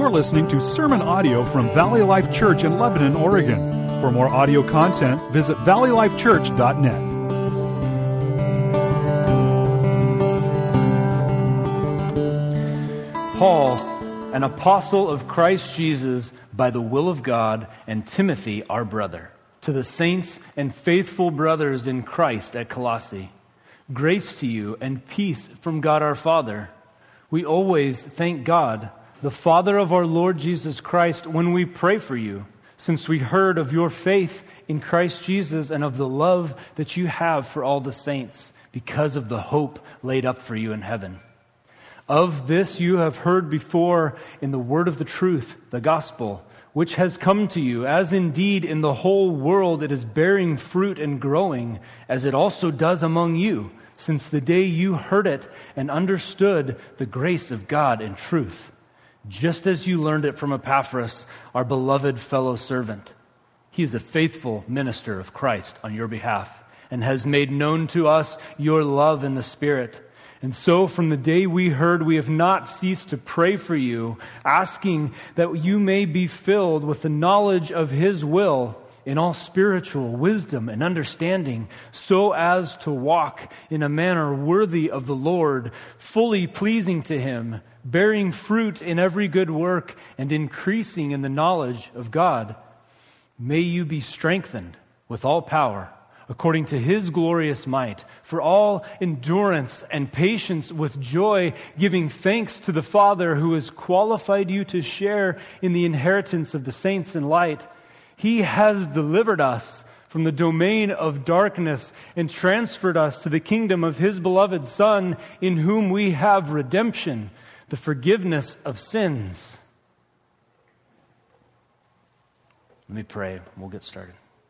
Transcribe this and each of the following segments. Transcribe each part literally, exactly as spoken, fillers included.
You're listening to sermon audio from Valley Life Church in Lebanon, Oregon. For more audio content, visit valley life church dot net. Paul, an apostle of Christ Jesus by the will of God, and Timothy, our brother, to the saints and faithful brothers in Christ at Colossae. Grace to you and peace from God our Father. We always thank God, the Father of our Lord Jesus Christ, when we pray for you, since we heard of your faith in Christ Jesus and of the love that you have for all the saints, because of the hope laid up for you in heaven. Of this you have heard before in the word of the truth, the gospel, which has come to you, as indeed in the whole world it is bearing fruit and growing, as it also does among you, since the day you heard it and understood the grace of God in truth, just as you learned it from Epaphras, our beloved fellow servant. He is a faithful minister of Christ on your behalf, and has made known to us your love in the Spirit. And so from the day we heard, we have not ceased to pray for you, asking that you may be filled with the knowledge of His will in all spiritual wisdom and understanding, so as to walk in a manner worthy of the Lord, fully pleasing to Him, bearing fruit in every good work and increasing in the knowledge of God. May you be strengthened with all power, according to His glorious might, for all endurance and patience with joy, giving thanks to the Father who has qualified you to share in the inheritance of the saints in light. He has delivered us from the domain of darkness and transferred us to the kingdom of His beloved Son, in whom we have redemption, the forgiveness of sins. Let me pray. We'll get started.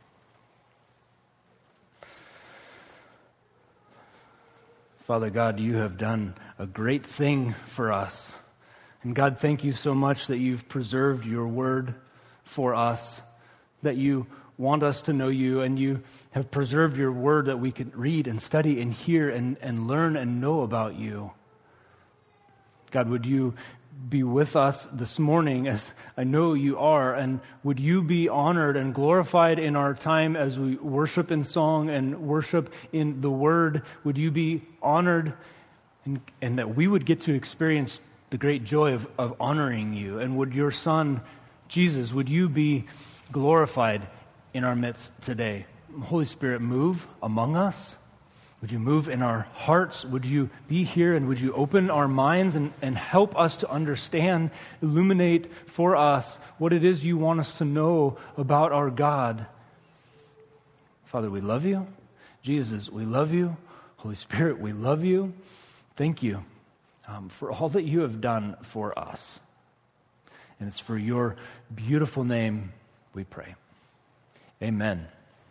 Father God, you have done a great thing for us. And God, thank you so much that you've preserved your word for us, that you want us to know you, and you have preserved your word that we can read and study and hear and, and learn and know about you. God, would you be with us this morning, as I know you are, and would you be honored and glorified in our time as we worship in song and worship in the Word? Would you be honored, and, and that we would get to experience the great joy of, of honoring you? And would your Son, Jesus, would you be glorified in our midst today? Holy Spirit, move among us. Would you move in our hearts? Would you be here, and would you open our minds and, and help us to understand, illuminate for us what it is you want us to know about our God? Father, we love you. Jesus, we love you. Holy Spirit, we love you. Thank you um, for all that you have done for us. And it's for your beautiful name we pray. Amen.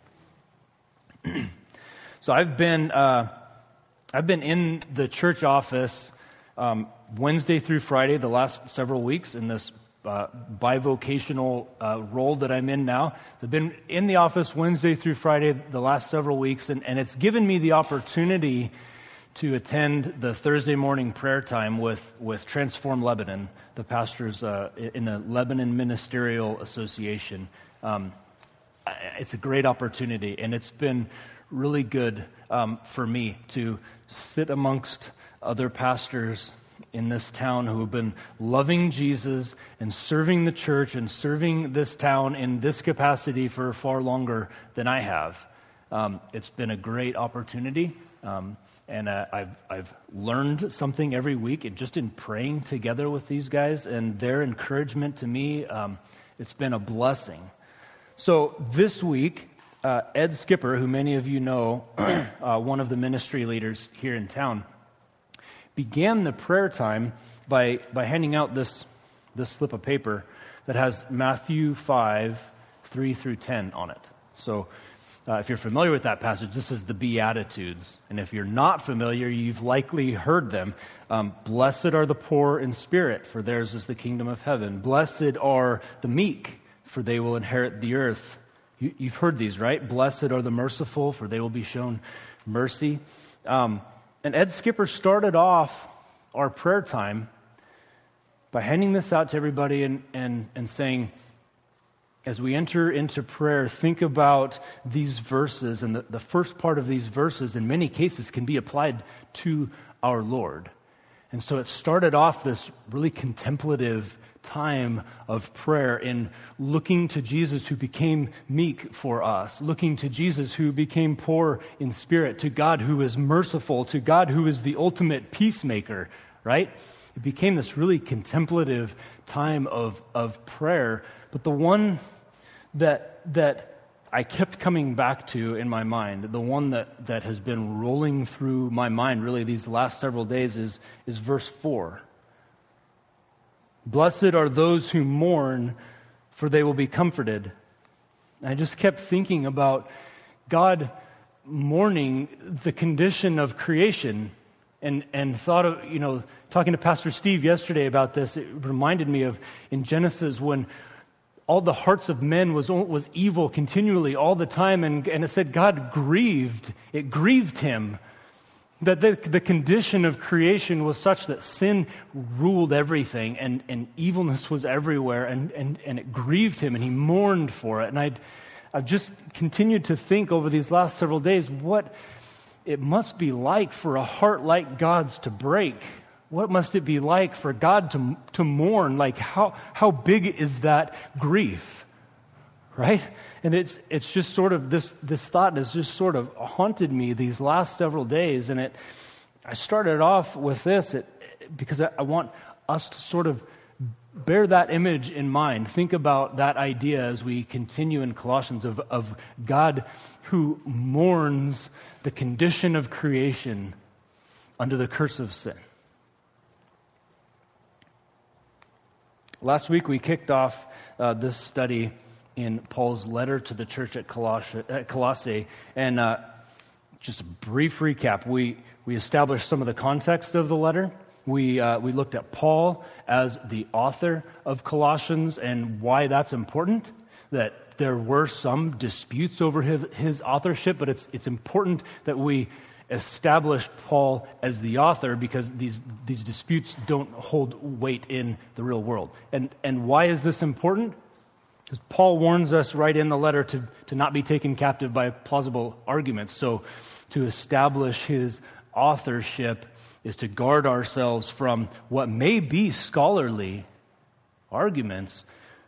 So I've been uh, I've been in the church office um, Wednesday through Friday the last several weeks in this uh, bivocational uh, role that I'm in now. So I've been in the office Wednesday through Friday the last several weeks, and, and it's given me the opportunity to attend the Thursday morning prayer time with, with Transform Lebanon, the pastors uh, in the Lebanon Ministerial Association. Um, it's a great opportunity, and it's been really good um, for me to sit amongst other pastors in this town who have been loving Jesus and serving the church and serving this town in this capacity for far longer than I have. Um, it's been a great opportunity, um, and uh, I've I've learned something every week, and just in praying together with these guys and their encouragement to me, um, it's been a blessing. So this week, Uh, Ed Skipper, who many of you know, uh, one of the ministry leaders here in town, began the prayer time by by handing out this this slip of paper that has Matthew five, three through ten on it. So uh, if you're familiar with that passage, this is the Beatitudes. And if you're not familiar, you've likely heard them. Um, Blessed are the poor in spirit, for theirs is the kingdom of heaven. Blessed are the meek, for they will inherit the earth. You, you've heard these, right? Blessed are the merciful, for they will be shown mercy. Um, and Ed Skipper started off our prayer time by handing this out to everybody and, and, and saying, as we enter into prayer, think about these verses, and the, the first part of these verses in many cases can be applied to our Lord. And so it started off this really contemplative time of prayer in looking to Jesus who became meek for us, looking to Jesus who became poor in spirit, to God who is merciful, to God who is the ultimate peacemaker, right? It became this really contemplative time of, of prayer. But the one that that I kept coming back to in my mind, the one that, that has been rolling through my mind really these last several days is, is verse four. Blessed are those who mourn, for they will be comforted. And I just kept thinking about God mourning the condition of creation, and, and thought of, you know, talking to Pastor Steve yesterday about this, it reminded me of in Genesis when all the hearts of men was was evil continually all the time, and, and it said God grieved. It grieved him that the, the condition of creation was such that sin ruled everything, and, and evilness was everywhere, and, and, and it grieved him, and he mourned for it. And I'd, I've just continued to think over these last several days what it must be like for a heart like God's to break. What must it be like for God to to mourn? Like how how big is that grief, right? And it's it's just sort of this this thought has just sort of haunted me these last several days. And it I started off with this it, because I, I want us to sort of bear that image in mind. Think about that idea as we continue in Colossians of of God who mourns the condition of creation under the curse of sin. Last week we kicked off uh, this study in Paul's letter to the church at Colossae, at Colossae. And uh, just a brief recap, we, we established some of the context of the letter. We, uh, we looked at Paul as the author of Colossians and why that's important, that there were some disputes over his, his authorship, but it's it's important that we establish Paul as the author because these these disputes don't hold weight in the real world. And and why is this important? Because Paul warns us right in the letter to, to not be taken captive by plausible arguments. So to establish his authorship is to guard ourselves from what may be scholarly arguments,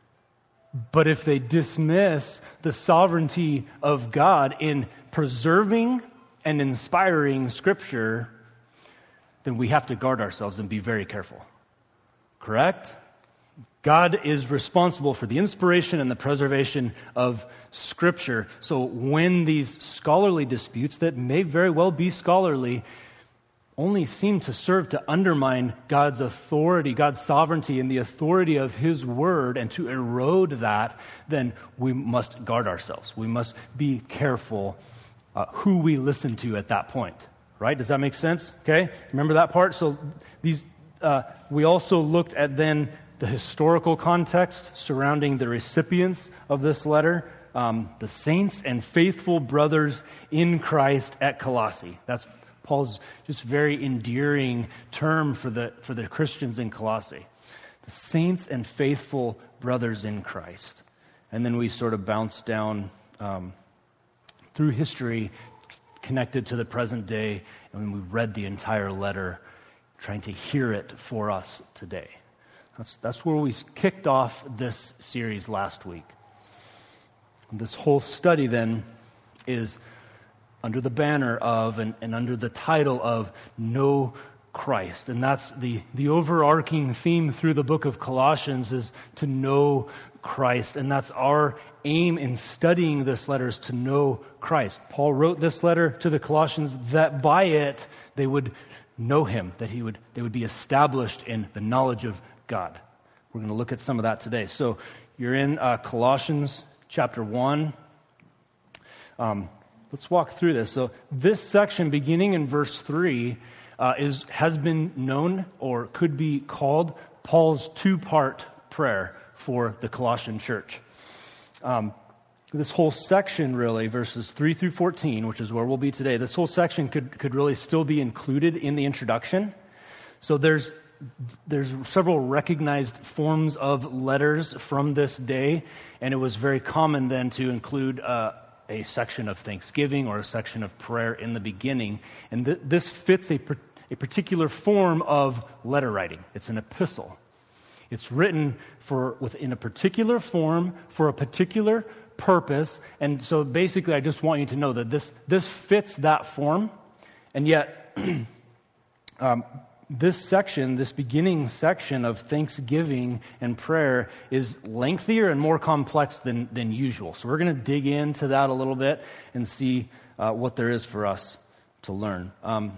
but if they dismiss the sovereignty of God in preserving and inspiring Scripture, then we have to guard ourselves and be very careful. Correct? God is responsible for the inspiration and the preservation of Scripture. So when these scholarly disputes that may very well be scholarly only seem to serve to undermine God's authority, God's sovereignty, and the authority of His Word, and to erode that, then we must guard ourselves. We must be careful uh, who we listen to at that point. Right? Does that make sense? Okay? Remember that part? So these uh, we also looked at then the historical context surrounding the recipients of this letter, um, the saints and faithful brothers in Christ at Colossae. That's Paul's just very endearing term for the for the Christians in Colossae. The saints and faithful brothers in Christ. And then we sort of bounce down um, through history connected to the present day, and we read the entire letter, trying to hear it for us today. That's, that's where we kicked off this series last week. This whole study then is under the banner of and, and under the title of Know Christ. And that's the, the overarching theme through the book of Colossians is to know Christ. And that's our aim in studying this letter is to know Christ. Paul wrote this letter to the Colossians that by it they would know Him, that he would they would be established in the knowledge of God. We're going to look at some of that today. So you're in uh, Colossians chapter one. Um, let's walk through this. So this section, beginning in verse three, uh, is has been known or could be called Paul's two-part prayer for the Colossian church. Um, this whole section, really, verses three through fourteen, which is where we'll be today, this whole section could could really still be included in the introduction. So there's there's several recognized forms of letters from this day, and it was very common then to include uh, a section of thanksgiving or a section of prayer in the beginning. And th- this fits a, a particular form of letter writing. It's an epistle. It's written for within a particular form for a particular purpose. And so basically, I just want you to know that this this fits that form. And yet, um, this section, this beginning section of thanksgiving and prayer is lengthier and more complex than, than usual. So we're going to dig into that a little bit and see uh, what there is for us to learn. Um,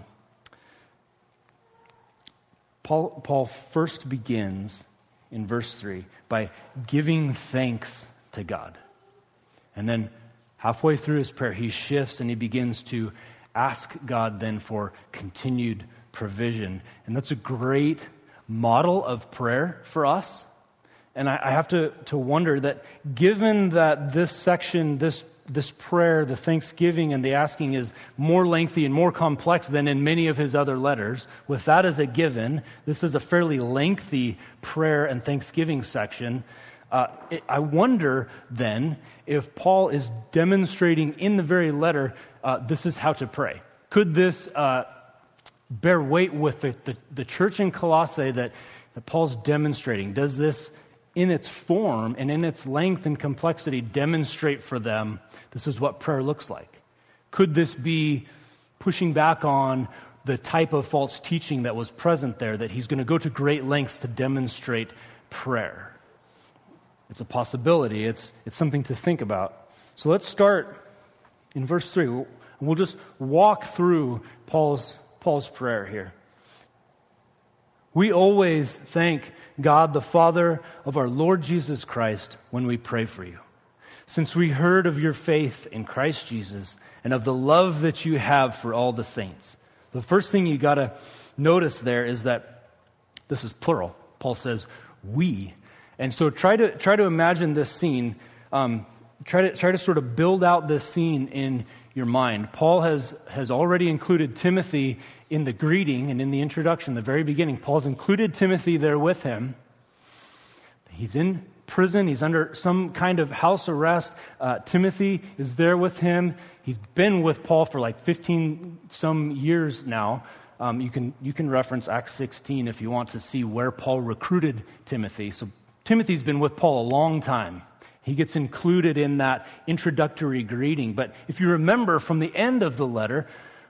Paul, Paul first begins in verse three by giving thanks to God. And then halfway through his prayer, he shifts and he begins to ask God then for continued provision. And that's a great model of prayer for us. And I, I have to, to wonder that given that this section, this this prayer, the thanksgiving and the asking is more lengthy and more complex than in many of his other letters, with that as a given, this is a fairly lengthy prayer and thanksgiving section. Uh, it, I wonder then if Paul is demonstrating in the very letter, uh, this is how to pray. Could this uh, bear weight with the, the, the church in Colossae that, that Paul's demonstrating? Does this, in its form and in its length and complexity, demonstrate for them this is what prayer looks like? Could this be pushing back on the type of false teaching that was present there, that he's going to go to great lengths to demonstrate prayer? It's a possibility. It's it's something to think about. So let's start in verse three. We'll, we'll just walk through Paul's Paul's prayer here. We always thank God, the Father of our Lord Jesus Christ, when we pray for you, since we heard of your faith in Christ Jesus and of the love that you have for all the saints. The first thing you got to notice there is that this is plural. Paul says, we. And so try to try to imagine this scene. Um, try to try to sort of build out this scene in your mind. Paul has has already included Timothy in the greeting and in the introduction, the very beginning. Paul's included Timothy there with him. He's in prison. He's under some kind of house arrest. Uh, Timothy is there with him. He's been with Paul for like fifteen some years now. Um, you can you can reference Acts sixteen if you want to see where Paul recruited Timothy. So Timothy's been with Paul a long time. He gets included in that introductory greeting. But if you remember from the end of the letter,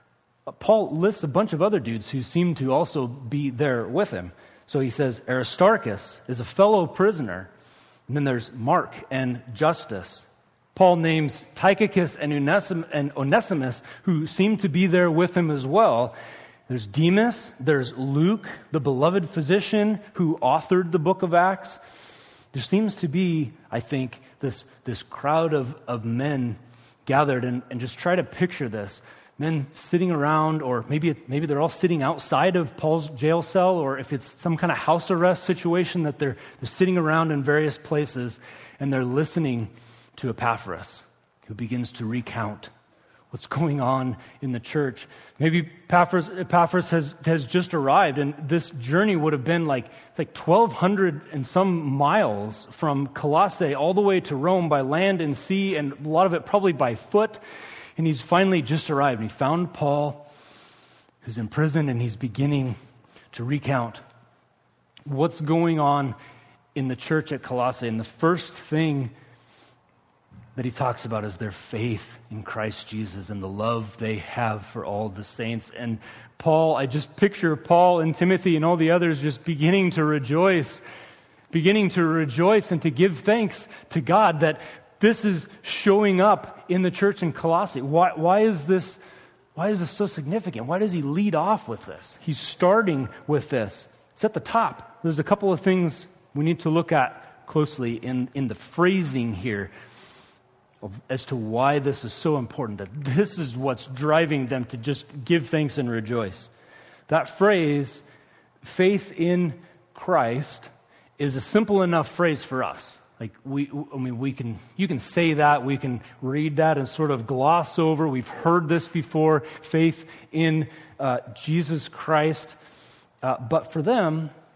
Paul lists a bunch of other dudes who seem to also be there with him. So he says, Aristarchus is a fellow prisoner. And then there's Mark and Justus. Paul names Tychicus and Onesimus, who seem to be there with him as well. There's Demas, there's Luke, the beloved physician who authored the book of Acts. There seems to be, I think, this this crowd of, of men gathered, and, and just try to picture this. Men sitting around, or maybe it, maybe they're all sitting outside of Paul's jail cell, or if it's some kind of house arrest situation that they're, they're sitting around in various places, and they're listening to Epaphras, who begins to recount what's going on in the church. Maybe Epaphras, Epaphras has, has just arrived, and this journey would have been like it's like twelve hundred and some miles from Colossae all the way to Rome by land and sea, and a lot of it probably by foot. And he's finally just arrived. And he found Paul, who's in prison, and he's beginning to recount what's going on in the church at Colossae. And the first thing that he talks about is their faith in Christ Jesus and the love they have for all the saints. And Paul, I just picture Paul and Timothy and all the others just beginning to rejoice, beginning to rejoice and to give thanks to God that this is showing up in the church in Colossae. Why, why is this, why is this so significant? Why does he lead off with this? He's starting with this. It's at the top. There's a couple of things we need to look at closely in, in the phrasing here as to why this is so important, that this is what's driving them to just give thanks and rejoice. That phrase, faith in Christ, is a simple enough phrase for us. Like we, I mean, we can, you can say that, we can read that and sort of gloss over. We've heard this before, faith in uh, Jesus Christ. Uh, but for them,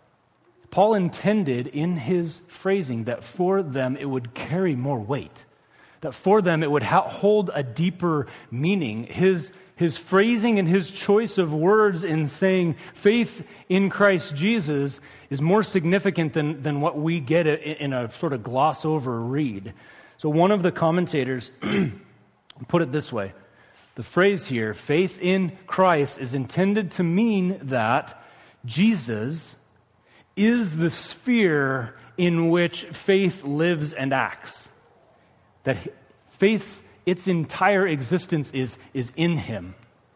Paul intended in his phrasing that for them it would carry more weight, that for them it would ha- hold a deeper meaning. His, his phrasing and his choice of words in saying faith in Christ Jesus is more significant than, than what we get in a sort of gloss over read. So one of the commentators put it this way. The phrase here, faith in Christ, is intended to mean that Jesus is the sphere in which faith lives and acts. That faith, its entire existence is, is in him.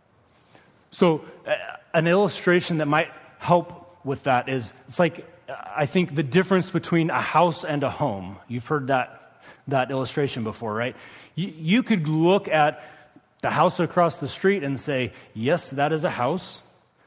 So uh, an illustration that might help with that is, it's like, I think, the difference between a house and a home. You've heard that, that illustration before, right? You, you could look at the house across the street and say, yes, that is a house.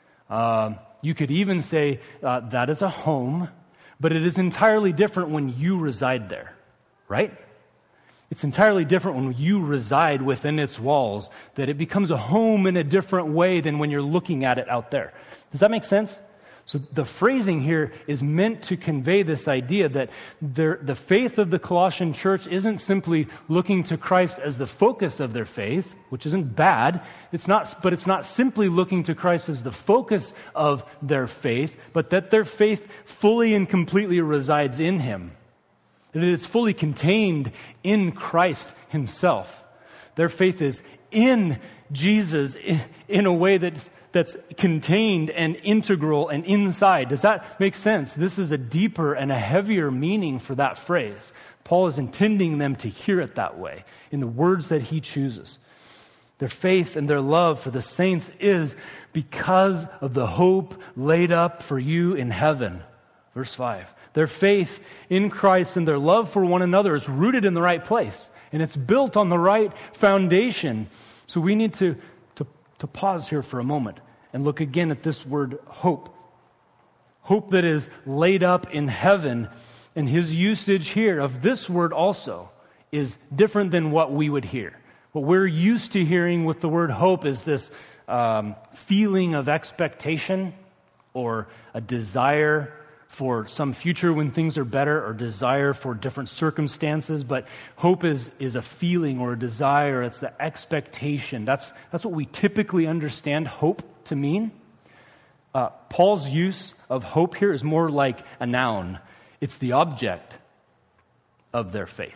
Um, you could even say uh, that is a home, but it is entirely different when you reside there, right? It's entirely different when you reside within its walls, that it becomes a home in a different way than when you're looking at it out there. Does that make sense? So the phrasing here is meant to convey this idea that their, the faith of the Colossian church isn't simply looking to Christ as the focus of their faith, which isn't bad. It's not, but it's not simply looking to Christ as the focus of their faith, but that their faith fully and completely resides in Him. That it is fully contained in Christ Himself. Their faith is in Jesus in, in a way that's that's contained and integral and inside. Does that make sense? This is a deeper and a heavier meaning for that phrase. Paul is intending them to hear it that way in the words that he chooses. Their faith and their love for the saints is because of the hope laid up for you in heaven. Verse five. Their faith in Christ and their love for one another is rooted in the right place, and it's built on the right foundation. So we need to to pause here for a moment and look again at this word hope. Hope that is laid up in heaven. And his usage here of this word also is different than what we would hear. What we're used to hearing with the word hope is this um, feeling of expectation or a desire for some future when things are better, or desire for different circumstances. But hope is is a feeling or a desire. It's the expectation. That's that's what we typically understand hope to mean. Uh, Paul's use of hope here is more like a noun. It's the object of their faith.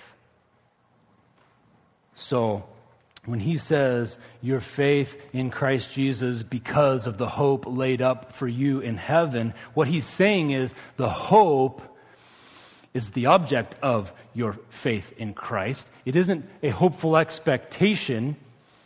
So when he says, your faith in Christ Jesus because of the hope laid up for you in heaven, what he's saying is the hope is the object of your faith in Christ. It isn't a hopeful expectation.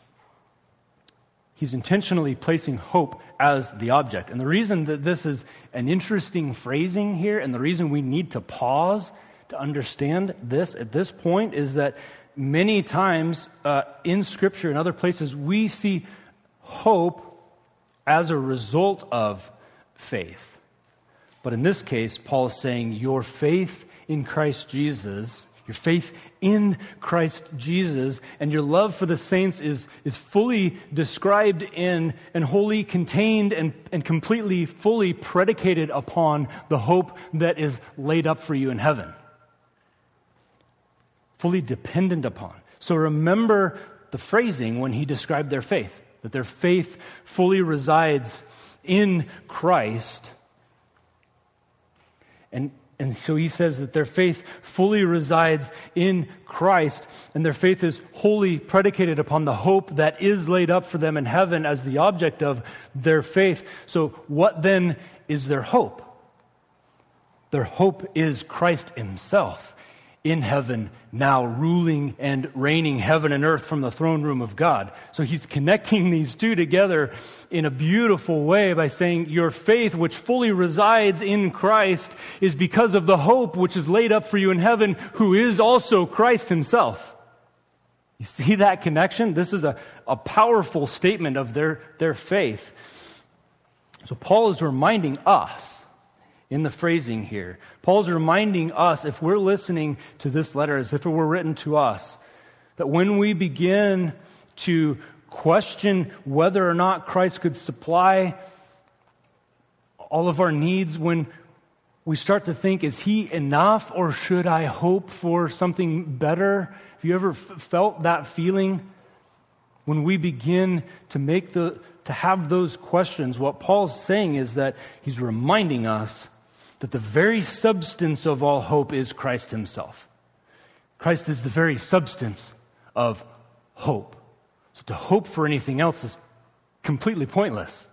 He's intentionally placing hope as the object. And the reason that this is an interesting phrasing here, and the reason we need to pause to understand this at this point, is that many times uh, in Scripture and other places, we see hope as a result of faith. But in this case, Paul is saying your faith in Christ Jesus, your faith in Christ Jesus, and your love for the saints is, is fully described in and wholly contained and, and completely, fully predicated upon the hope that is laid up for you in heaven. Fully dependent upon. So remember the phrasing when he described their faith, that their faith fully resides in Christ. And, and so he says that their faith fully resides in Christ, and their faith is wholly predicated upon the hope that is laid up for them in heaven as the object of their faith. So what then is their hope? Their hope is Christ himself in heaven, now ruling and reigning heaven and earth from the throne room of God. So he's connecting these two together in a beautiful way by saying your faith, which fully resides in Christ, is because of the hope which is laid up for you in heaven, who is also Christ himself. You see that connection? This is a, a powerful statement of their, their faith. So Paul is reminding us in the phrasing here. Paul's reminding us, if we're listening to this letter as if it were written to us, that when we begin to question whether or not Christ could supply all of our needs, when we start to think, is he enough, or should I hope for something better? Have you ever f- felt that feeling? When we begin to make the to have those questions, what Paul's saying is that he's reminding us that the very substance of all hope is Christ himself. Christ is the very substance of hope. So to hope for anything else is completely pointless.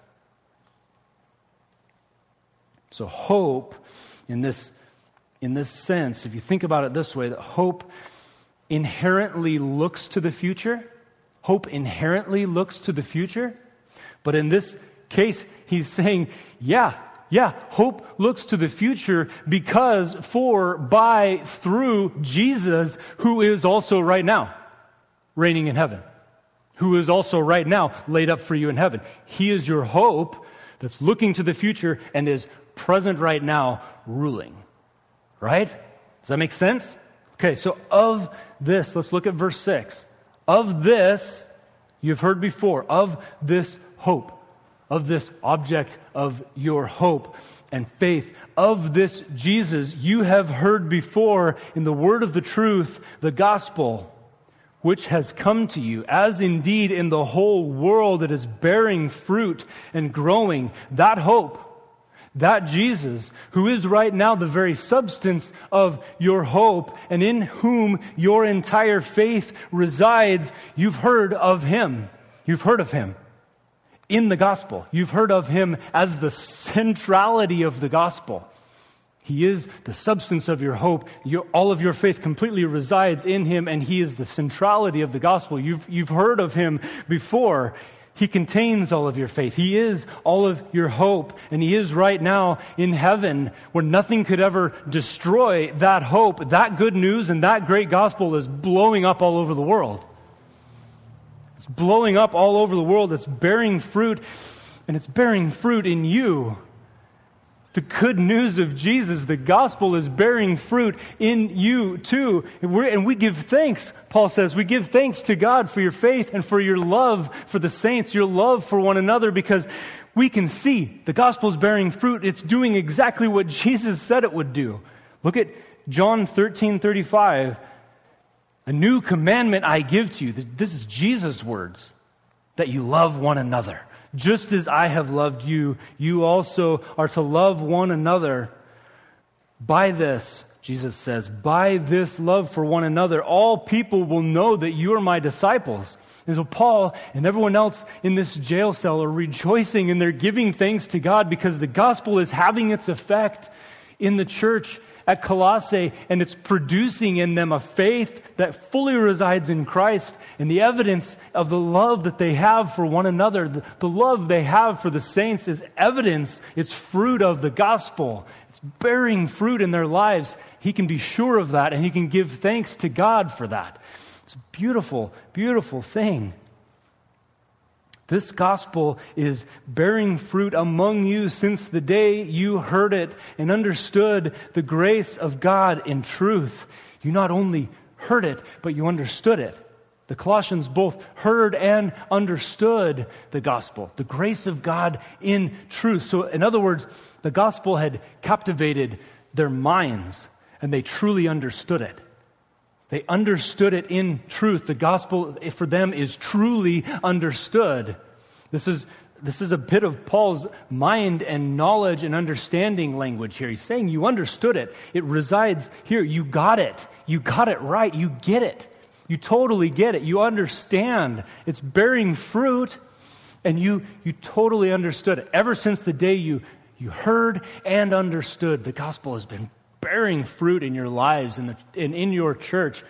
So hope, in this, in this sense, if you think about it this way, that hope inherently looks to the future. Hope inherently looks to the future. But in this case, he's saying, yeah, yeah, hope looks to the future because, for, by, through Jesus, who is also right now reigning in heaven, who is also right now laid up for you in heaven. He is your hope that's looking to the future and is present right now ruling. Right? Does that make sense? Okay, so of this, let's look at verse six. Of this, you've heard before, of this hope, of this object of your hope and faith, of this Jesus, you have heard before in the word of the truth, the gospel, which has come to you, as indeed in the whole world it is bearing fruit and growing. That hope, that Jesus, who is right now the very substance of your hope, and in whom your entire faith resides, you've heard of him. You've heard of him in the gospel. You've heard of him as the centrality of the gospel. He is the substance of your hope. Your, all of your faith completely resides in him, and he is the centrality of the gospel. You've, you've heard of him before. He contains all of your faith. He is all of your hope, and he is right now in heaven where nothing could ever destroy that hope. That good news and that great gospel is blowing up all over the world. It's blowing up all over the world. It's bearing fruit, and it's bearing fruit in you. The good news of Jesus, the gospel, is bearing fruit in you too. And, we're, and we give thanks, Paul says, we give thanks to God for your faith and for your love for the saints, your love for one another, because we can see the gospel is bearing fruit. It's doing exactly what Jesus said it would do. Look at John thirteen thirty-five. A new commandment I give to you. This is Jesus' words, that you love one another. Just as I have loved you, you also are to love one another. By this, Jesus says, by this love for one another, all people will know that you are my disciples. And so Paul and everyone else in this jail cell are rejoicing, and they're giving thanks to God because the gospel is having its effect in the church at Colossae, and it's producing in them a faith that fully resides in Christ, and the evidence of the love that they have for one another, the, the love they have for the saints is evidence, it's fruit of the gospel. It's bearing fruit in their lives. He can be sure of that, and he can give thanks to God for that. It's a beautiful, beautiful thing. This gospel is bearing fruit among you since the day you heard it and understood the grace of God in truth. You not only heard it, but you understood it. The Colossians both heard and understood the gospel, the grace of God in truth. So in other words, the gospel had captivated their minds, and they truly understood it. They understood it in truth. The gospel for them is truly understood. This is, this is a bit of Paul's mind and knowledge and understanding language here. He's saying you understood it. It resides here. You got it. You got it right. You get it. You totally get it. You understand. It's bearing fruit, and you, you totally understood it. Ever since the day you, you heard and understood, the gospel has been bearing fruit in your lives and in, in your church.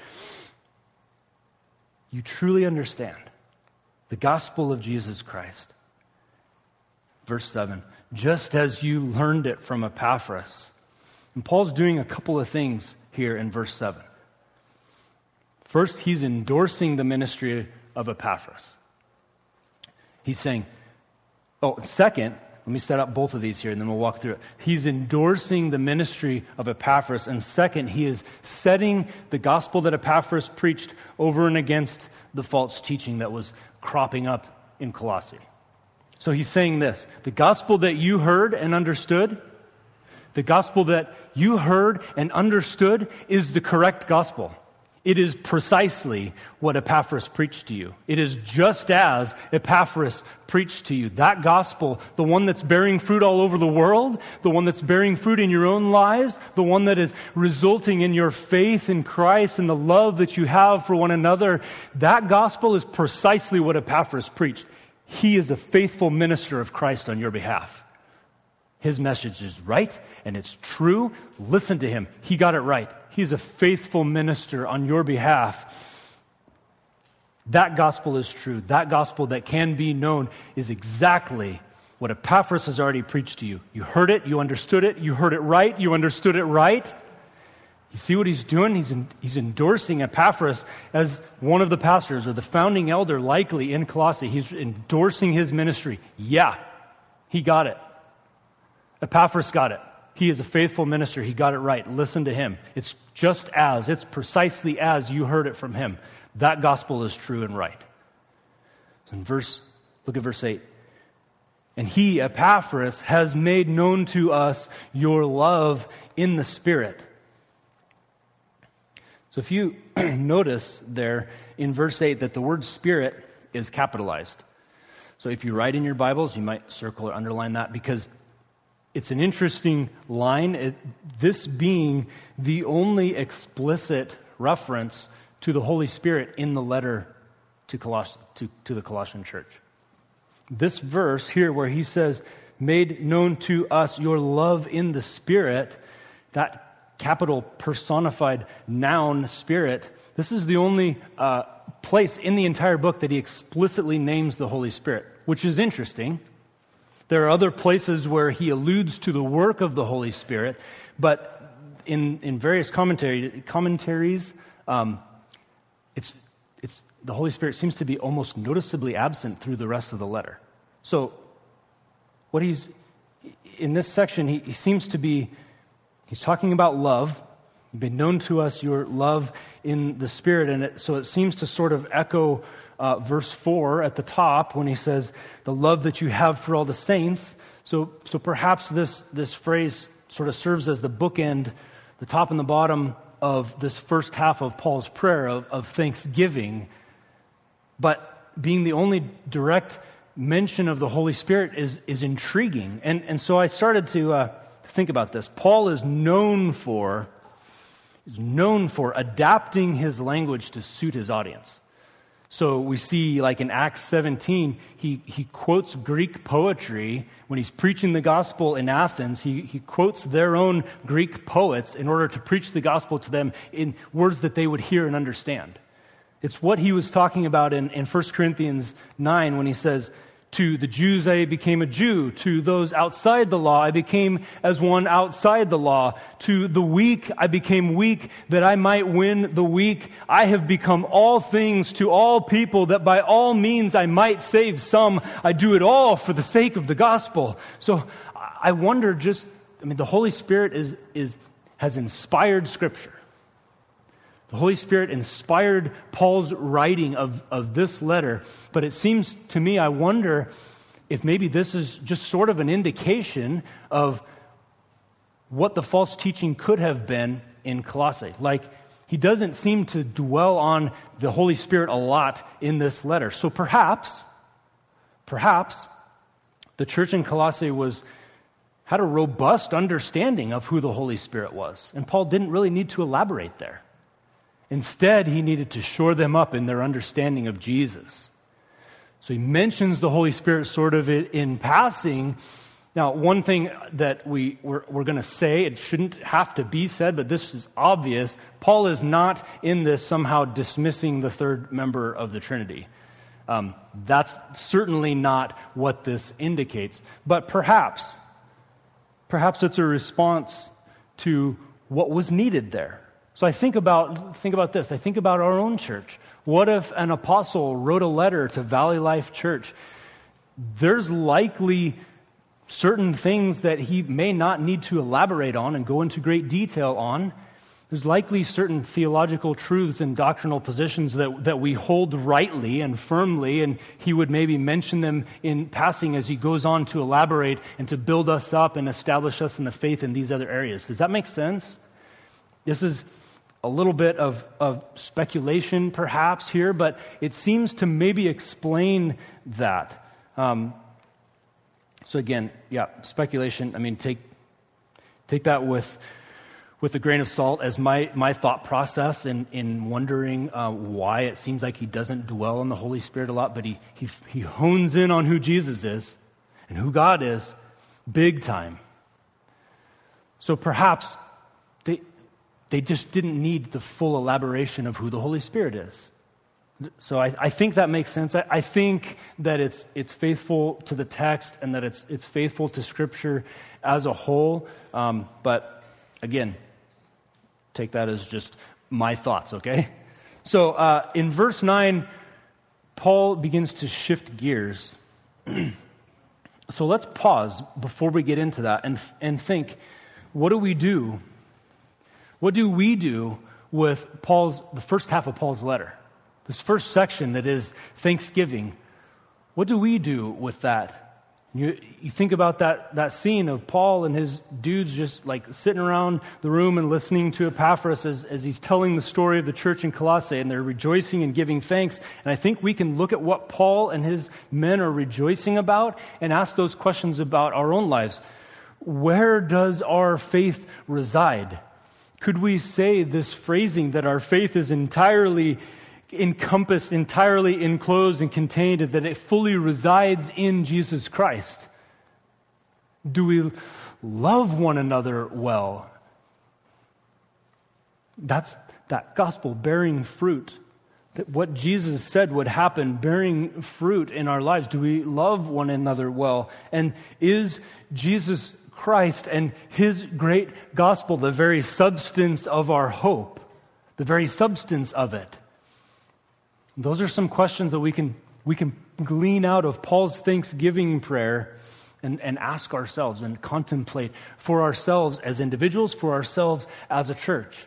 You truly understand the gospel of Jesus Christ. Verse seven, just as you learned it from Epaphras. And Paul's doing a couple of things here in verse seven. First, he's endorsing the ministry of Epaphras. He's saying, oh, second, let me set up both of these here, and then we'll walk through it. He's endorsing the ministry of Epaphras. And second, he is setting the gospel that Epaphras preached over and against the false teaching that was cropping up in Colossae. So he's saying this, the gospel that you heard and understood, The gospel that you heard and understood is the correct gospel. It is precisely what Epaphras preached to you. It is just as Epaphras preached to you. That gospel, the one that's bearing fruit all over the world, the one that's bearing fruit in your own lives, the one that is resulting in your faith in Christ and the love that you have for one another, that gospel is precisely what Epaphras preached. He is a faithful minister of Christ on your behalf. His message is right and it's true. Listen to him. He got it right. He's a faithful minister on your behalf. That gospel is true. That gospel that can be known is exactly what Epaphras has already preached to you. You heard it, you understood it, you heard it right, you understood it right. You see what he's doing? He's in, he's endorsing Epaphras as one of the pastors or the founding elder likely in Colossae. He's endorsing his ministry. Yeah, he got it. Epaphras got it. He is a faithful minister. He got it right. Listen to him. It's just as, it's precisely as you heard it from him. That gospel is true and right. So in verse, look at verse eight. And he, Epaphras, has made known to us your love in the Spirit. So if you notice there in verse eight that the word Spirit is capitalized. So if you write in your Bibles, you might circle or underline that because it's an interesting line, it, this being the only explicit reference to the Holy Spirit in the letter to, Coloss- to, to the Colossian church. This verse here where he says, made known to us your love in the Spirit, that capital personified noun Spirit, this is the only uh, place in the entire book that he explicitly names the Holy Spirit, which is interesting. There are other places where he alludes to the work of the Holy Spirit, but in, in various commentary, commentaries, um, it's, it's, the Holy Spirit seems to be almost noticeably absent through the rest of the letter. So what he's, in this section, he, he seems to be, he's talking about love. You've been known to us your love in the Spirit, and it, so it seems to sort of echo Uh, verse four at the top when he says, the love that you have for all the saints. So so perhaps this, this phrase sort of serves as the bookend, the top and the bottom of this first half of Paul's prayer of, of thanksgiving. But being the only direct mention of the Holy Spirit is, is intriguing. And, and so I started to uh, think about this. Paul is known for, is known for adapting his language to suit his audience. So we see, like in Acts seventeen, he, he quotes Greek poetry. When he's preaching the gospel in Athens, he, he quotes their own Greek poets in order to preach the gospel to them in words that they would hear and understand. It's what he was talking about in, in First Corinthians nine when he says, to the Jews I became a Jew. To those outside the law I became as one outside the law. To the weak I became weak that I might win the weak. I have become all things to all people that by all means I might save some. I do it all for the sake of the gospel. So I wonder just, I mean, the Holy Spirit is is has inspired Scripture. The Holy Spirit inspired Paul's writing of, of this letter, but it seems to me, I wonder if maybe this is just sort of an indication of what the false teaching could have been in Colossae. Like, he doesn't seem to dwell on the Holy Spirit a lot in this letter. So perhaps, perhaps, the church in Colossae was had a robust understanding of who the Holy Spirit was, and Paul didn't really need to elaborate there. Instead, he needed to shore them up in their understanding of Jesus. So he mentions the Holy Spirit sort of in passing. Now, one thing that we, we're, we're going to say, it shouldn't have to be said, but this is obvious. Paul is not in this somehow dismissing the third member of the Trinity. Um, that's certainly not what this indicates. But perhaps, perhaps it's a response to what was needed there. So I think about think about this. I think about our own church. What if an apostle wrote a letter to Valley Life Church? There's likely certain things that he may not need to elaborate on and go into great detail on. There's likely certain theological truths and doctrinal positions that, that we hold rightly and firmly, and he would maybe mention them in passing as he goes on to elaborate and to build us up and establish us in the faith in these other areas. Does that make sense? This is a little bit of, of speculation perhaps here, but it seems to maybe explain that. Um, so again, yeah, speculation, I mean, take take that with... with a grain of salt as my, my thought process in, in wondering uh, why it seems like he doesn't dwell on the Holy Spirit a lot, but he, he he hones in on who Jesus is and who God is big time. So perhaps they they just didn't need the full elaboration of who the Holy Spirit is. So I, I think that makes sense. I, I think that it's it's faithful to the text and that it's it's faithful to Scripture as a whole. Um, but again, take that as just my thoughts, okay? So uh, in verse nine, Paul begins to shift gears. So let's pause before we get into that and and think, what do we do? What do we do with Paul's the first half of Paul's letter? This first section that is Thanksgiving. What do we do with that? You, you think about that, that scene of Paul and his dudes just like sitting around the room and listening to Epaphras as, as he's telling the story of the church in Colossae, and they're rejoicing and giving thanks. And I think we can look at what Paul and his men are rejoicing about and ask those questions about our own lives. Where does our faith reside? Could we say this phrasing that our faith is entirely encompassed, entirely enclosed and contained, that it fully resides in Jesus Christ? Do we love one another well? That's that gospel bearing fruit. That what Jesus said would happen, bearing fruit in our lives. Do we love one another well? And is Jesus Christ and His great gospel the very substance of our hope? The very substance of it? Those are some questions that we can we can glean out of Paul's Thanksgiving prayer and, and ask ourselves and contemplate for ourselves as individuals, for ourselves as a church.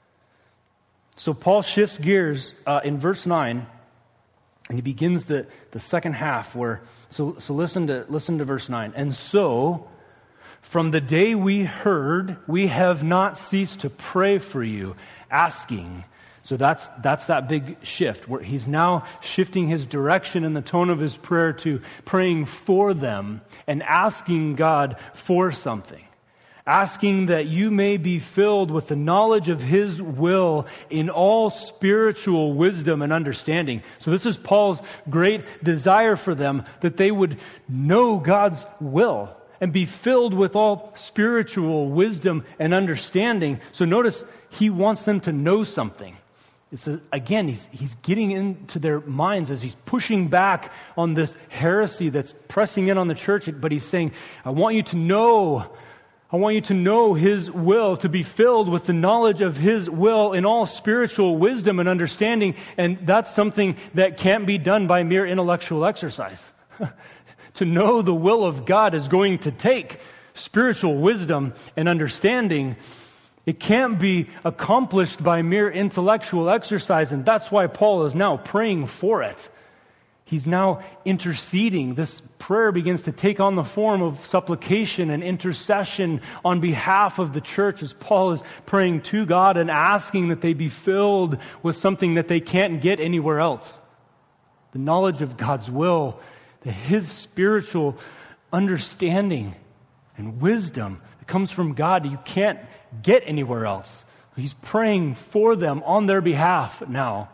So Paul shifts gears uh, in verse nine, and he begins the, the second half where, so so listen to listen to verse nine. And so, from the day we heard, we have not ceased to pray for you, asking. So that's that's that big shift where he's now shifting his direction and the tone of his prayer to praying for them and asking God for something. Asking that you may be filled with the knowledge of His will in all spiritual wisdom and understanding. So this is Paul's great desire for them, that they would know God's will and be filled with all spiritual wisdom and understanding. So notice, he wants them to know something. It's a, again, he's, he's getting into their minds as he's pushing back on this heresy that's pressing in on the church. But he's saying, I want you to know, I want you to know His will, to be filled with the knowledge of His will in all spiritual wisdom and understanding. And that's something that can't be done by mere intellectual exercise. To know the will of God is going to take spiritual wisdom and understanding. It can't be accomplished by mere intellectual exercise, and that's why Paul is now praying for it. He's now interceding. This prayer begins to take on the form of supplication and intercession on behalf of the church as Paul is praying to God and asking that they be filled with something that they can't get anywhere else. The knowledge of God's will, that His spiritual understanding and wisdom that comes from God you can't get anywhere else. He's praying for them on their behalf now.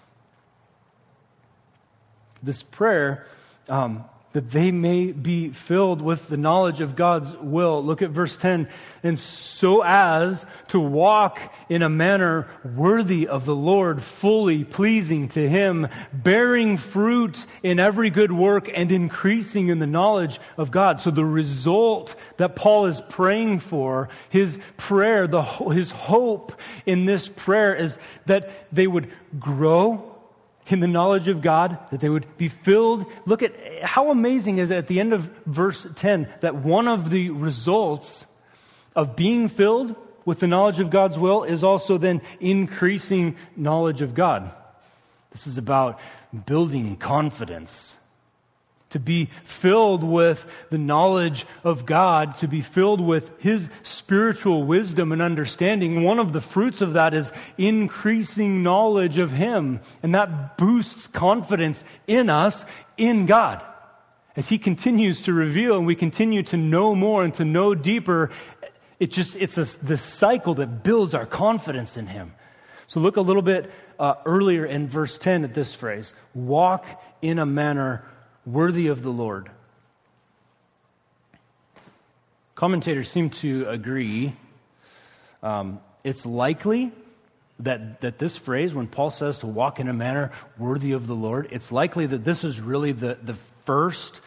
This prayer, um, that they may be filled with the knowledge of God's will. Look at verse ten. And so as to walk in a manner worthy of the Lord, fully pleasing to Him, bearing fruit in every good work and increasing in the knowledge of God. So the result that Paul is praying for, his prayer, the his hope in this prayer is that they would grow in the knowledge of God, that they would be filled. Look at how amazing is it at the end of verse ten that one of the results of being filled with the knowledge of God's will is also then increasing knowledge of God. This is about building confidence. To be filled with the knowledge of God, to be filled with His spiritual wisdom and understanding. One of the fruits of that is increasing knowledge of Him. And that boosts confidence in us, in God. As He continues to reveal and we continue to know more and to know deeper, it just it's a, this cycle that builds our confidence in Him. So look a little bit uh, earlier in verse ten at this phrase. Walk in a manner worthy of the Lord. Commentators seem to agree. Um, it's likely that, that this phrase, when Paul says to walk in a manner worthy of the Lord, it's likely that this is really the, the first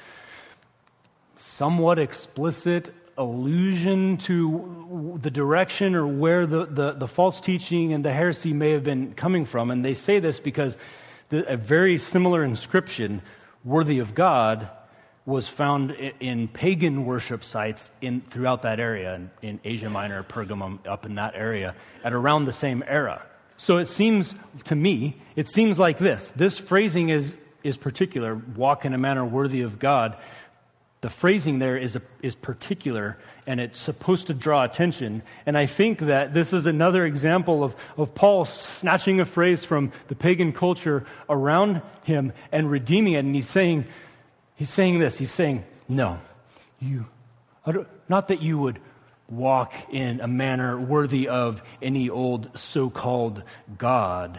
somewhat explicit allusion to the direction or where the, the, the false teaching and the heresy may have been coming from. And they say this because the, a very similar inscription, worthy of God, was found in, in pagan worship sites in throughout that area, in, in Asia Minor, Pergamum, up in that area, at around the same era. So it seems to me, it seems like this. This phrasing is is particular, walk in a manner worthy of God. The phrasing there is a, is particular, and it's supposed to draw attention. And I think that this is another example of, of Paul snatching a phrase from the pagan culture around him and redeeming it. And he's saying, he's saying this. He's saying, no, you, not that you would walk in a manner worthy of any old so-called God,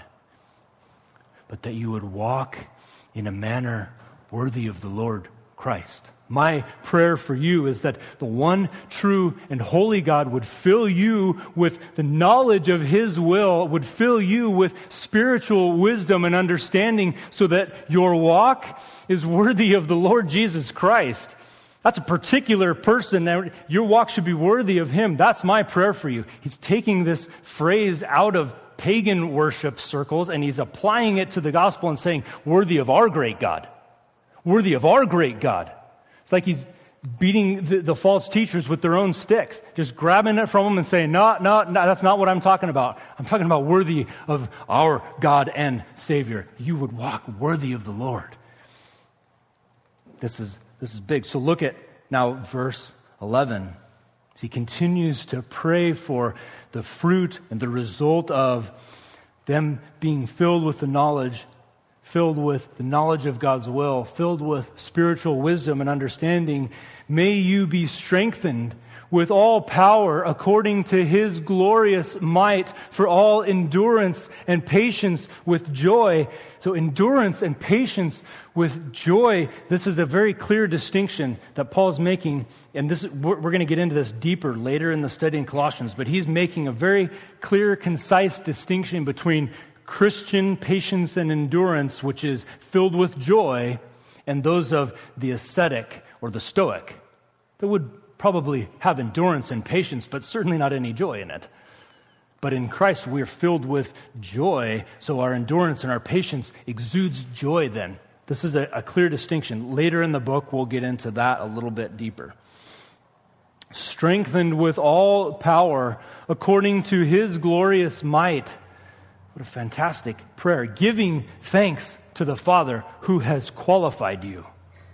but that you would walk in a manner worthy of the Lord Christ. My prayer for you is that the one true and holy God would fill you with the knowledge of His will, would fill you with spiritual wisdom and understanding so that your walk is worthy of the Lord Jesus Christ. That's a particular person. Your walk should be worthy of Him. That's my prayer for you. He's taking this phrase out of pagan worship circles and he's applying it to the gospel and saying, worthy of our great God. Worthy of our great God. It's like he's beating the, the false teachers with their own sticks, just grabbing it from them and saying, no, no, no, that's not what I'm talking about. I'm talking about worthy of our God and Savior. You would walk worthy of the Lord. This is this is big. So look at now verse eleven. As he continues to pray for the fruit and the result of them being filled with the knowledge filled with the knowledge of God's will, filled with spiritual wisdom and understanding, may you be strengthened with all power according to His glorious might for all endurance and patience with joy. So endurance and patience with joy, this is a very clear distinction that Paul's making, and this we're, we're going to get into this deeper later in the study in Colossians, but he's making a very clear, concise distinction between Christian patience and endurance, which is filled with joy, and those of the ascetic or the stoic that would probably have endurance and patience, but certainly not any joy in it. But in Christ, we are filled with joy, so our endurance and our patience exudes joy then. This is a, a clear distinction. Later in the book, we'll get into that a little bit deeper. Strengthened with all power according to His glorious might. What a fantastic prayer. Giving thanks to the Father who has qualified you.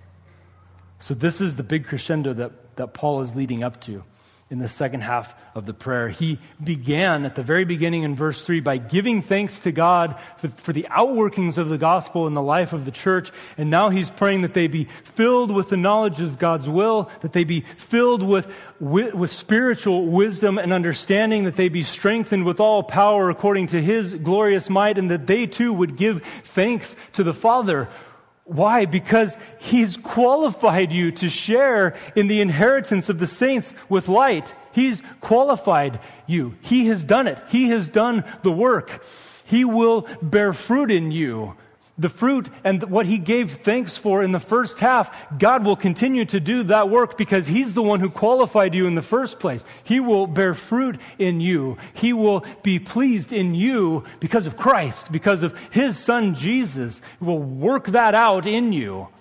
So this is the big crescendo that, that Paul is leading up to in the second half of the prayer. He began at the very beginning in verse three by giving thanks to God for, for the outworkings of the gospel in the life of the church. And now he's praying that they be filled with the knowledge of God's will, that they be filled with, with, with spiritual wisdom and understanding, that they be strengthened with all power according to His glorious might, and that they too would give thanks to the Father. Why? Because He's qualified you to share in the inheritance of the saints with light. He's qualified you. He has done it. He has done the work. He will bear fruit in you. The fruit and what He gave thanks for in the first half, God will continue to do that work because He's the one who qualified you in the first place. He will bear fruit in you. He will be pleased in you because of Christ, because of His Son Jesus. He will work that out in you.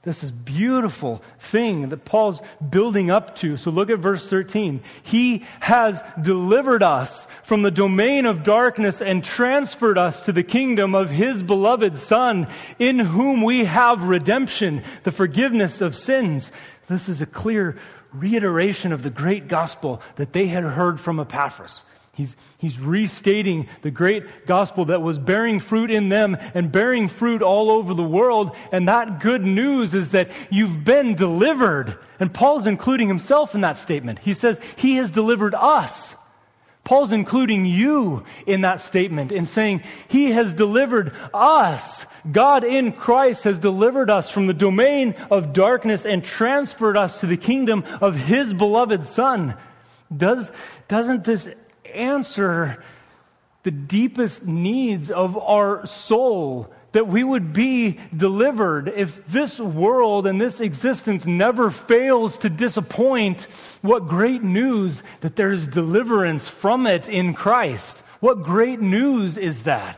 This is beautiful thing that Paul's building up to. So look at verse thirteen. He has delivered us from the domain of darkness and transferred us to the kingdom of His beloved Son, in whom we have redemption, the forgiveness of sins. This is a clear reiteration of the great gospel that they had heard from Epaphras. He's, he's restating the great gospel that was bearing fruit in them and bearing fruit all over the world. And that good news is that you've been delivered. And Paul's including himself in that statement. He says He has delivered us. Paul's including you in that statement in saying He has delivered us. God in Christ has delivered us from the domain of darkness and transferred us to the kingdom of His beloved Son. Does, doesn't this answer the deepest needs of our soul, that we would be delivered? If this world and this existence never fails to disappoint, what great news that there's deliverance from it in Christ. What great news is that?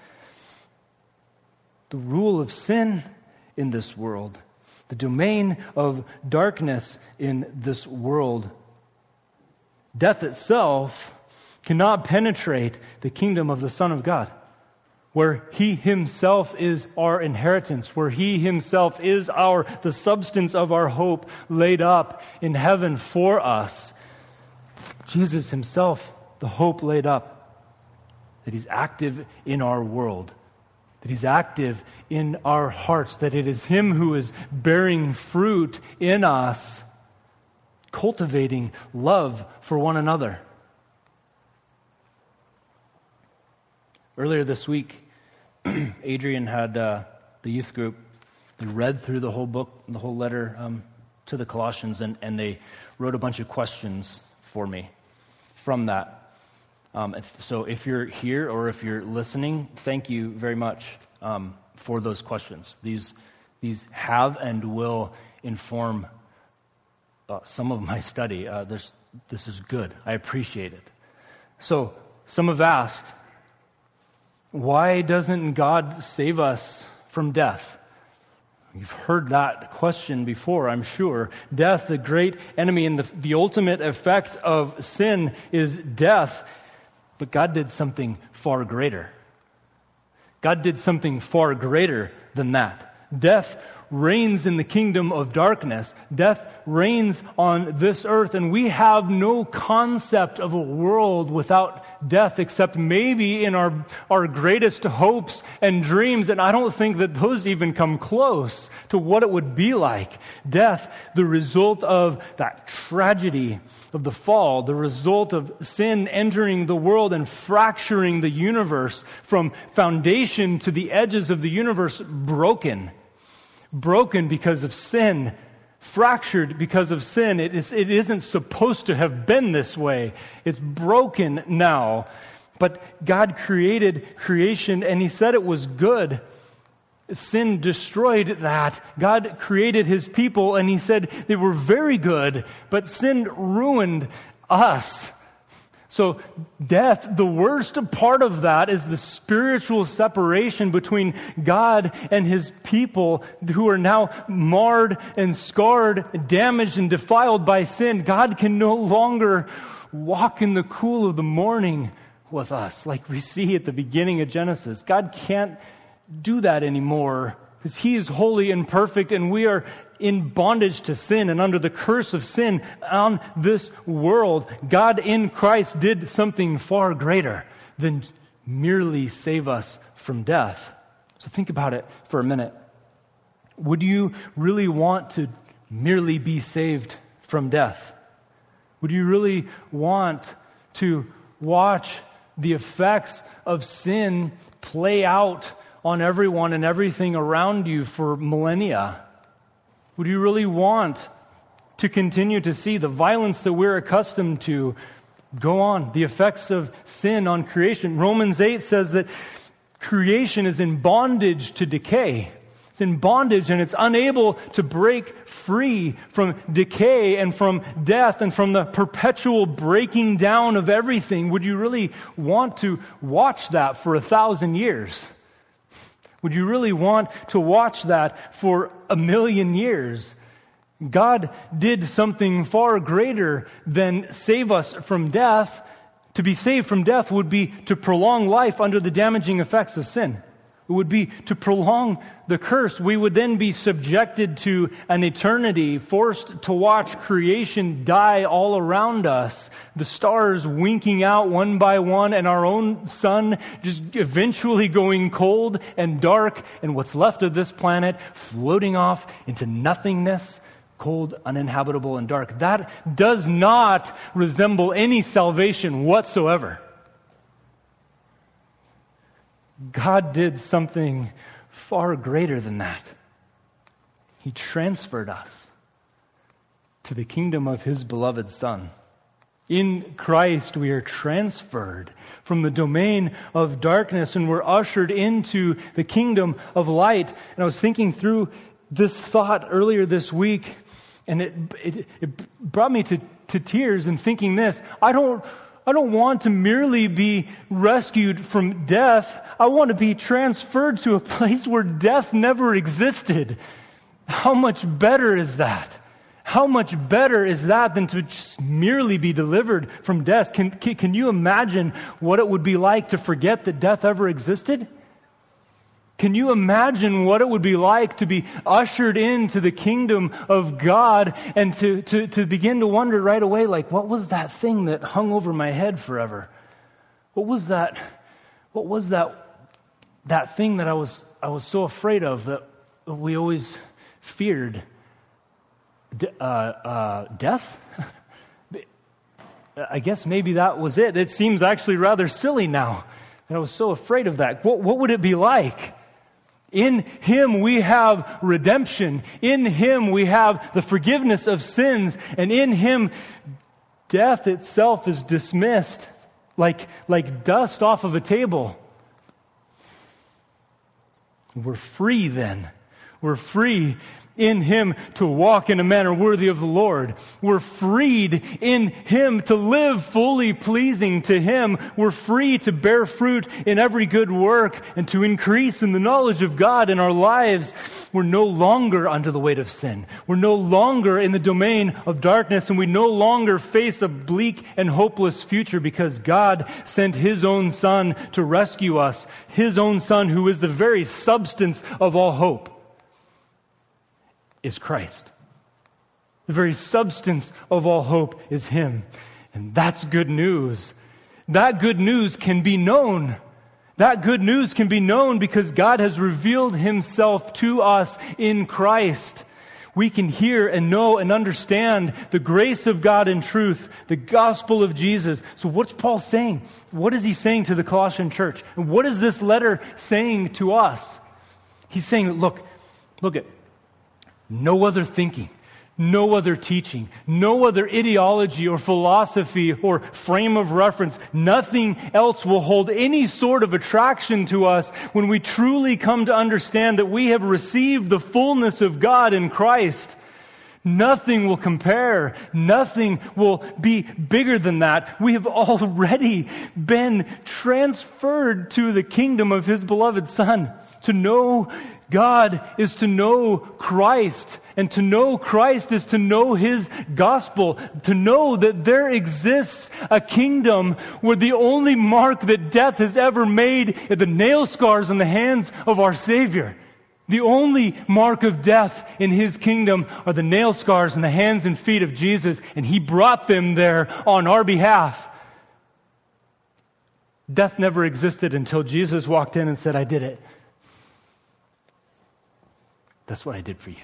The rule of sin in this world, the domain of darkness in this world, death itself cannot penetrate the kingdom of the Son of God, where He Himself is our inheritance, where He Himself is our the substance of our hope laid up in heaven for us. Jesus Himself, the hope laid up, that He's active in our world, that He's active in our hearts, that it is Him who is bearing fruit in us, cultivating love for one another. Earlier this week, Adrian had uh, the youth group. They read through the whole book, the whole letter um, to the Colossians, and, and they wrote a bunch of questions for me from that. Um, if, so if you're here or if you're listening, thank you very much um, for those questions. These, these have and will inform uh, some of my study. Uh, there's, this is good. I appreciate it. So some have asked, why doesn't God save us from death? You've heard that question before, I'm sure. Death, the great enemy, and the, the ultimate effect of sin is death. But God did something far greater. God did something far greater than that. Death reigns in the kingdom of darkness. Death reigns on this earth, and we have no concept of a world without death, except maybe in our, our greatest hopes and dreams, and I don't think that those even come close to what it would be like. Death, the result of that tragedy of the fall, the result of sin entering the world and fracturing the universe from foundation to the edges of the universe, broken. Broken because of sin, fractured because of sin. It, is, it isn't supposed to have been this way. It's broken now. But God created creation, and He said it was good. Sin destroyed that. God created His people, and He said they were very good, but sin ruined us. So death, the worst part of that is the spiritual separation between God and His people who are now marred and scarred, damaged and defiled by sin. God can no longer walk in the cool of the morning with us like we see at the beginning of Genesis. God can't do that anymore because He is holy and perfect, and we are in bondage to sin and under the curse of sin on this world. God in Christ did something far greater than merely save us from death. So think about it for a minute. Would you really want to merely be saved from death? Would you really want to watch the effects of sin play out on everyone and everything around you for millennia? Would you really want to continue to see the violence that we're accustomed to go on, the effects of sin on creation? Romans eight says that creation is in bondage to decay. It's in bondage and it's unable to break free from decay and from death and from the perpetual breaking down of everything. Would you really want to watch that for a thousand years? Would you really want to watch that for a million years? God did something far greater than save us from death. To be saved from death would be to prolong life under the damaging effects of sin. It would be to prolong the curse. We would then be subjected to an eternity, forced to watch creation die all around us, the stars winking out one by one, and our own sun just eventually going cold and dark, and what's left of this planet floating off into nothingness, cold, uninhabitable, and dark. That does not resemble any salvation whatsoever. God did something far greater than that. He transferred us to the kingdom of His beloved Son. In Christ, we are transferred from the domain of darkness and we're ushered into the kingdom of light. And I was thinking through this thought earlier this week, and it it, it brought me to, to tears in thinking this. I don't I don't want to merely be rescued from death. I want to be transferred to a place where death never existed. How much better is that? How much better is that than to just merely be delivered from death? Can, can, can you imagine what it would be like to forget that death ever existed? Can you imagine what it would be like to be ushered into the kingdom of God and to, to, to begin to wonder right away, like, what was that thing that hung over my head forever? What was that, what was that, that thing that I was, I was so afraid of that we always feared? De- uh, uh, death? I guess maybe that was it. It seems actually rather silly now that I was so afraid of that. What, what would it be like? In Him we have redemption. In Him we have the forgiveness of sins. And in Him, death itself is dismissed like, like dust off of a table. We're free then. We're free in Him to walk in a manner worthy of the Lord. We're freed in Him to live fully pleasing to Him. We're free to bear fruit in every good work and to increase in the knowledge of God in our lives. We're no longer under the weight of sin. We're no longer in the domain of darkness, and we no longer face a bleak and hopeless future because God sent His own Son to rescue us. His own Son, who is the very substance of all hope, is Christ. The very substance of all hope is Him. And that's good news. That good news can be known. That good news can be known because God has revealed Himself to us in Christ. We can hear and know and understand the grace of God in truth, the gospel of Jesus. So what's Paul saying? What is he saying to the Colossian church? And what is this letter saying to us? He's saying, look, look at no other thinking, no other teaching, no other ideology or philosophy or frame of reference. Nothing else will hold any sort of attraction to us when we truly come to understand that we have received the fullness of God in Christ. Nothing will compare. Nothing will be bigger than that. We have already been transferred to the kingdom of His beloved Son. To know God is to know Christ, and to know Christ is to know His gospel, to know that there exists a kingdom where the only mark that death has ever made are the nail scars on the hands of our Savior. The only mark of death in His kingdom are the nail scars on the hands and feet of Jesus, and He brought them there on our behalf. Death never existed until Jesus walked in and said, I did it. That's what I did for you.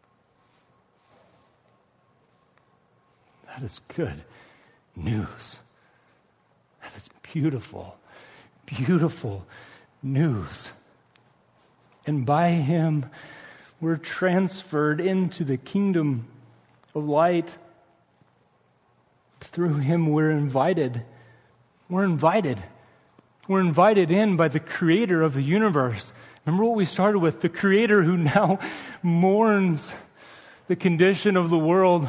That is good news. That is beautiful, beautiful news. And by Him, we're transferred into the kingdom of light. Through Him, we're invited. We're invited. We're invited in by the Creator of the universe. Remember what we started with? The Creator who now mourns the condition of the world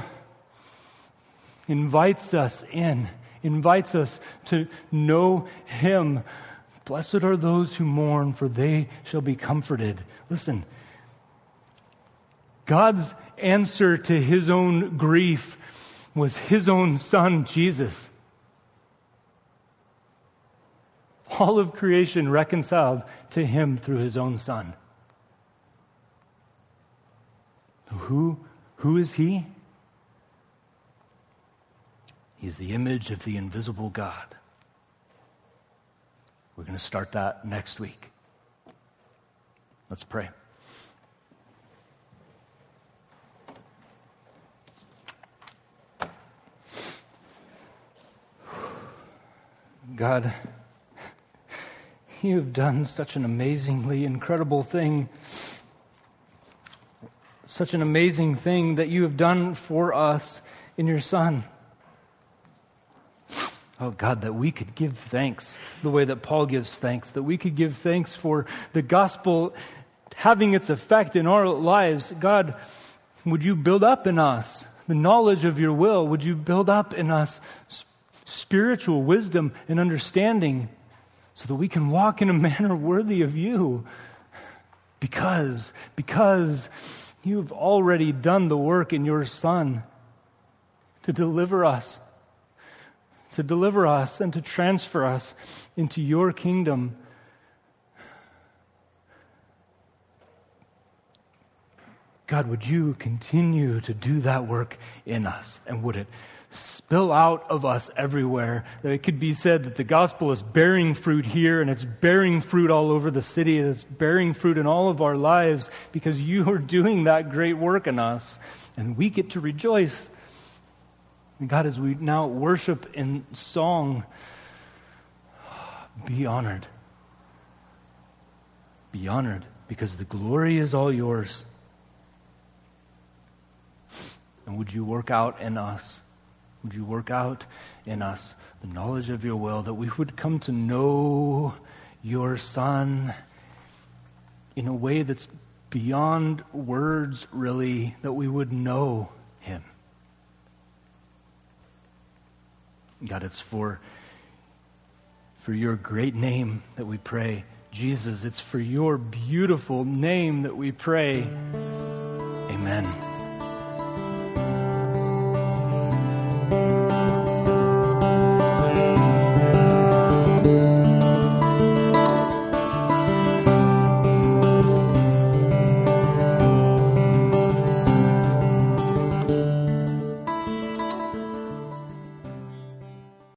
invites us in, invites us to know Him Blessed are those who mourn, for they shall be comforted. Listen, God's answer to his own grief was his own Son, Jesus. All of creation reconciled to him through his own Son. Who, who is he? He's the image of the invisible God. We're going to start that next week. Let's pray. God, you have done such an amazingly incredible thing. Such an amazing thing that you have done for us in your Son. Oh God, that we could give thanks the way that Paul gives thanks, that we could give thanks for the gospel having its effect in our lives. God, would you build up in us the knowledge of your will? Would you build up in us spiritual wisdom and understanding so that we can walk in a manner worthy of you? Because, because you've already done the work in your Son to deliver us. to deliver us and to transfer us into your kingdom. God, would you continue to do that work in us? And would it spill out of us everywhere? That it could be said that the gospel is bearing fruit here, and it's bearing fruit all over the city, and it's bearing fruit in all of our lives because you are doing that great work in us. And we get to rejoice. And God, as we now worship in song, be honored. Be honored, because the glory is all yours. And would you work out in us, would you work out in us the knowledge of your will, that we would come to know your Son in a way that's beyond words, really, that we would know him. God, it's for, for your great name that we pray. Jesus, it's for your beautiful name that we pray. Amen.